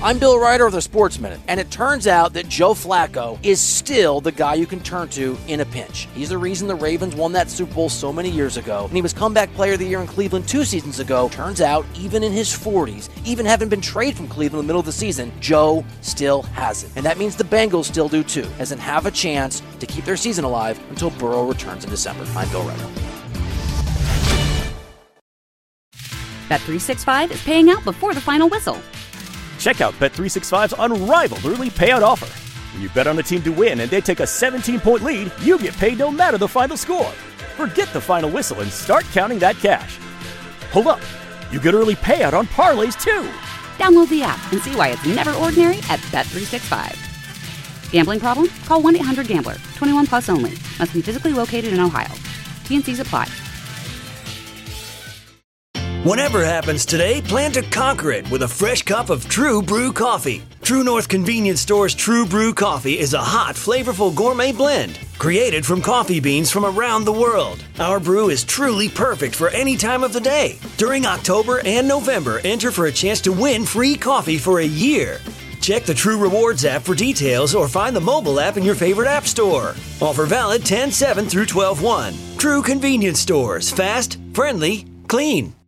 I'm Bill Ryder of the Sports Minute, and it turns out that Joe Flacco is still the guy you can turn to in a pinch. He's the reason the Ravens won that Super Bowl so many years ago, and he was comeback player of the year in Cleveland 2 seasons ago. Turns out, even in his 40s, even having been traded from Cleveland in the middle of the season, Joe still has it. And that means the Bengals still do too, as in have a chance to keep their season alive until Burrow returns in December. I'm Bill Ryder. Bet365 is paying out before the final whistle. Check out Bet365's unrivaled early payout offer. When you bet on a team to win and they take a 17-point lead, you get paid no matter the final score. Forget the final whistle and start counting that cash. Hold up. You get early payout on parlays, too. Download the app and see why it's never ordinary at Bet365. Gambling problem? Call 1-800-GAMBLER. 21 plus only. Must be physically located in Ohio. T&Cs apply. Whatever happens today, plan to conquer it with a fresh cup of True Brew coffee. True North Convenience Store's True Brew coffee is a hot, flavorful gourmet blend created from coffee beans from around the world. Our brew is truly perfect for any time of the day. During October and November, enter for a chance to win free coffee for a year. Check the True Rewards app for details or find the mobile app in your favorite app store. Offer valid 10/7 through 12/1. True Convenience Stores. Fast, friendly, clean.